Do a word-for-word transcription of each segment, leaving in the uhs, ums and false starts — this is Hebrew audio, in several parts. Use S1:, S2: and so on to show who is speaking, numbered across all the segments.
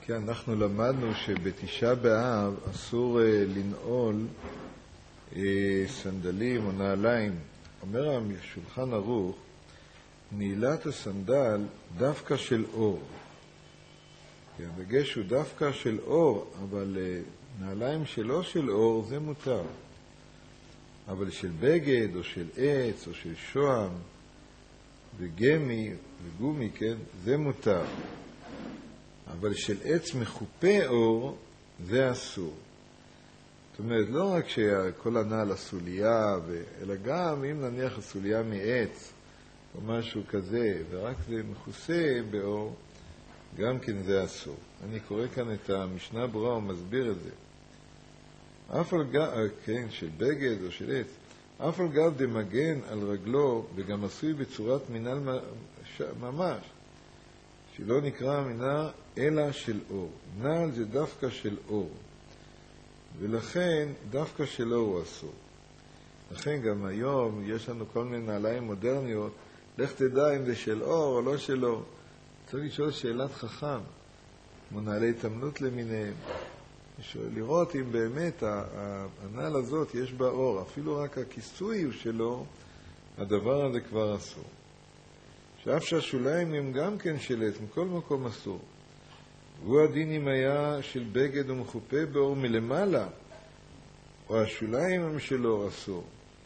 S1: כן, אנחנו למדנו שבתשעה באב אסור אה, לנעול אה, סנדלים או נעליים. אומר השולחן ערוך, נעילת הסנדל דווקא של אור. כן, הדגש הוא דווקא של אור, אבל אה, נעליים שלא של אור זה מותר. אבל של בגד או של עץ או של שועם וגמי וגומי, כן, זה מותר. אבל של עץ מחופה אור זה אסור. זאת אומרת, לא רק שכל הנעל הסוליה, אלא גם אם נניח הסוליה מעץ או משהו כזה, ורק זה מכוסה באור, גם כן זה אסור. אני קורא כאן את המשנה ברורה ומסביר את זה. אף על גב, כן, של בגד או של עץ, אף על גב דמגן על רגלו, וגם עשוי בצורת מנהל ממש, שלא נקרא מנהל אלא של אור. נעל זה דווקא של אור, ולכן דווקא שלו הוא אסור. לכן גם היום יש לנו כל מיני נעליים מודרניות, לך תדע אם זה של אור או לא של אור. צריך לשאול שאלת חכם, כמו נעלי התאמנות למיניהם, לראות אם באמת הנעל הזאת יש בה אור, אפילו רק הכיסוי הוא שלו, הדבר הזה כבר אסור. שאף שהשוליים הם גם כן של עץ, מכל מקום אסור. והוא הדין אם היה של בגד ומחופה באור מלמעלה, או השוליים הם של אור אסור.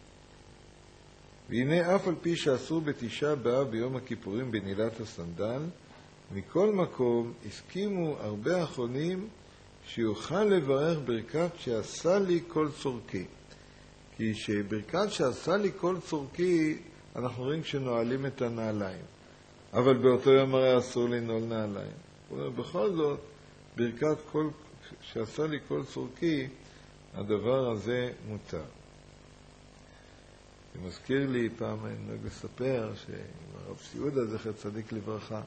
S1: והנה אף על פי שאסור בתשעה באב ביום הכיפורים בנעילת הסנדל, מכל מקום הסכימו הרבה אחרונים שיוכל לברך ברכת שעשה לי כל צורכי. כי שברכת שעשה לי כל צורכי, אנחנו רואים כשנועלים את הנעליים. אבל באותו יום הרי אסור לנעול נעליים. בכל זאת, ברכת כל, שעשה לי כל צורכי, הדבר הזה מותר. זה מזכיר לי, פעם אני נוהג לספר, שהרב סיודה זכר צדיק לברכה,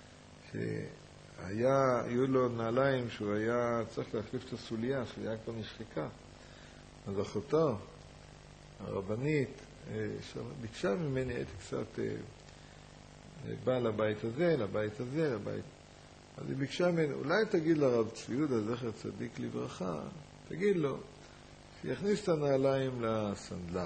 S1: שהיה, היו לו נעליים שהוא היה צריך להחליף את הסוליה, שהיה כבר נשחקה. אז אחותו, הרבנית, ביקשה ממני, הייתי קצת בא לבית הזה, לבית הזה, לבית. אז היא ביקשה ממני, אולי תגיד לרב ציודה זכר צדיק לברכה, תגיד לו, שיכניס את הנעליים לסנדלר.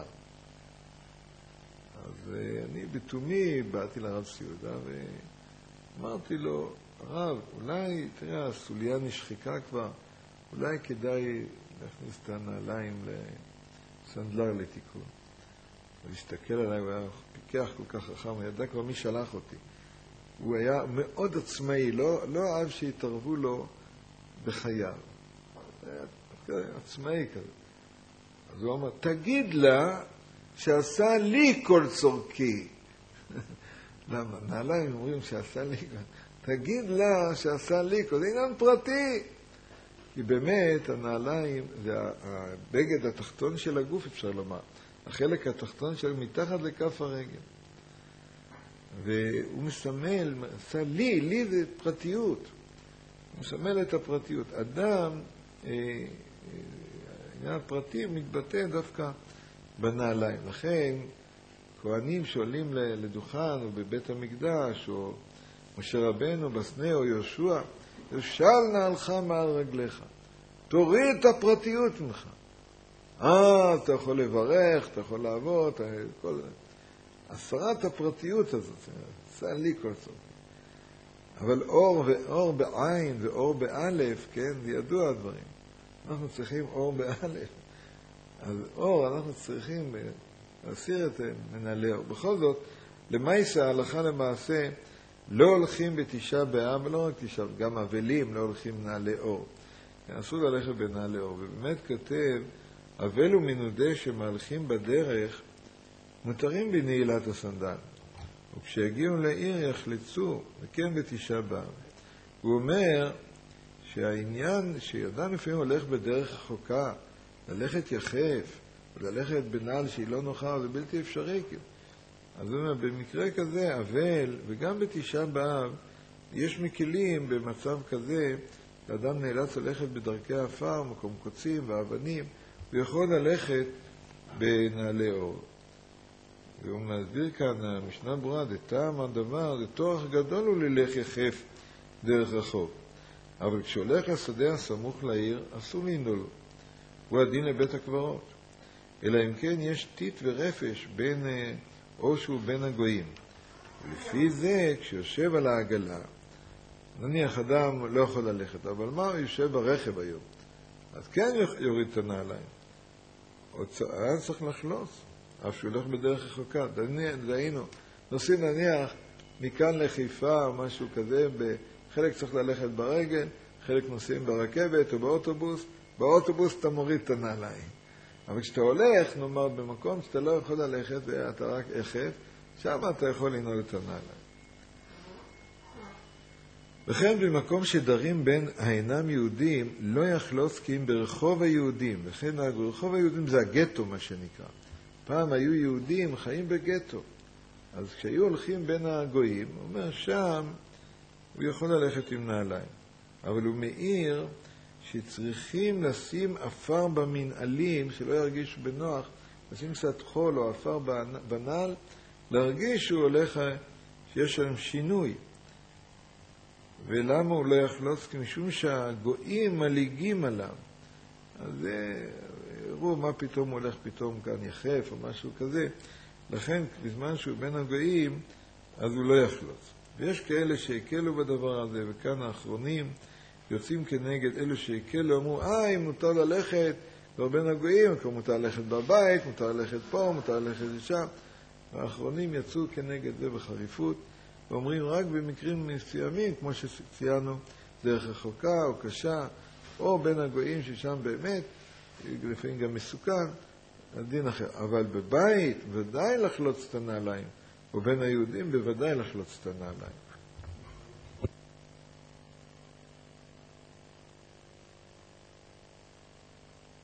S1: אז אני בתומי באתי לרב ציודה ואמרתי לו, הרב, אולי, תראה, הסוליה נשחקה כבר, אולי כדאי להכניס את הנעליים לסנדלר לתיקון. הוא הסתכל עליי, הוא היה פיקח כל כך חכם, הוא ידע כבר מי שלח אותי. הוא היה מאוד עצמאי, לא, לא אהב שהתערבו לו בחייו. היה עצמאי כזה. אז הוא אמר, תגיד לה שעשה לי כל צורכי. למה? נעליים אומרים שעשה לי כל... תגיד לה שעשה לי כל... זה עניין פרטי. כי באמת הנעליים זה הבגד התחתון של הגוף, אפשר לומר. החלק התחתון של מתחת לכף הרגל. והוא מסמל, עשה לי, לי זה פרטיות. הוא מסמל את הפרטיות. אדם, עניין אה, הפרטי מתבטא דווקא בנעליים. לכן, כהנים שעולים לדוכן או בבית המקדש, או משה רבנו בסנה או יהושע, יושל נעלך מעל רגליך. תוריד את הפרטיות ממך. אה, אתה יכול לברך, אתה יכול לעבוד, אתה... כל... הסרת הפרטיות הזאת, עשה לי כל צורך. אבל אור ואור בעין ואור באלף, כן, זה ידוע הדברים. אנחנו צריכים אור באלף. אז אור, אנחנו צריכים להסיר את מנהלי אור. בכל זאת, למעשה, ההלכה למעשה, לא הולכים בתשעה באב, ולא רק תשעה, גם אבלים לא הולכים מנהלי אור. אסור ללכת בנעלי אור. ובאמת כתב, אבל ומנודה שמהלכים בדרך, מותרים בנעילת הסנדל. וכשהגיעו לעיר יחלצו, וכן בתשעה באב. הוא אומר שהעניין שידע לפעמים הולך בדרך רחוקה, ללכת יחף, וללכת בנעל שהיא לא נוחה, זה בלתי אפשרי. אז הוא אומר, במקרה כזה, אבל, וגם בתשעה באב, יש מקלים במצב כזה, לאדם נאלץ ללכת בדרכי האפר, מקום קוצים ואבנים, הוא יכול ללכת בנעלי אור. והוא מסביר כאן, המשנה ברורה, זה טעם הדבר, זה תורך גדול הוא ללך יחף דרך רחוק. אבל כשהולך לשדה הסמוך לעיר, אסור לנעול. הוא הדין לבית הקברות. אלא אם כן יש טיט ורפש בין, או שהוא בין הגויים. ולפי זה, כשיושב על העגלה, נניח אדם לא יכול ללכת, אבל מה הוא יושב ברכב היום? אז כן יוריד את הנעליים. אז צריך לחלוץ, אף שהוא הולך בדרך רחוקה. דהיינו, נוסעים נניח מכאן לחיפה או משהו כזה, חלק צריך ללכת ברגל, חלק נוסעים ברכבת או באוטובוס. באוטובוס אתה מוריד את הנעליים. אבל כשאתה הולך, נאמר, במקום שאתה לא יכול ללכת ואתה רק יחף, שם אתה יכול לנעול את הנעליים. וכן במקום שדרים בין האינם יהודים, לא יחלוץ כי אם ברחוב היהודים. וכן ברחוב היהודים זה הגטו, מה שנקרא. פעם היו יהודים חיים בגטו. אז כשהיו הולכים בין הגויים, הוא אומר, שם הוא יכול ללכת עם נעליים. אבל הוא מעיר שצריכים לשים אפר במנעלים, שלא ירגישו בנוח, לשים קצת חול או אפר בנעל, להרגיש שהוא הולך, שיש שם שינוי. ולמה הוא לא יחלוץ? כי משום שהגויים מליגים עליו. אז הראו מה פתאום הוא הולך פתאום כאן יחף או משהו כזה. לכן בזמן שהוא בין הגויים, אז הוא לא יחלוץ. ויש כאלה שהקלו בדבר הזה, וכאן האחרונים יוצאים כנגד אלו שהקלו, אמרו, אה, אם מותר ללכת, לא בין הגויים, כבר מותר ללכת בבית, מותר ללכת פה, מותר ללכת לשם. האחרונים יצאו כנגד זה בחריפות, ואומרים רק במקרים מסוימים, כמו שציינו, דרך רחוקה או קשה, או בין הגויים ששם באמת, לפעמים גם מסוכן, הדין אחר. אבל בבית ודאי לחלוץ את הנעליים, ובין היהודים בוודאי לחלוץ את הנעליים.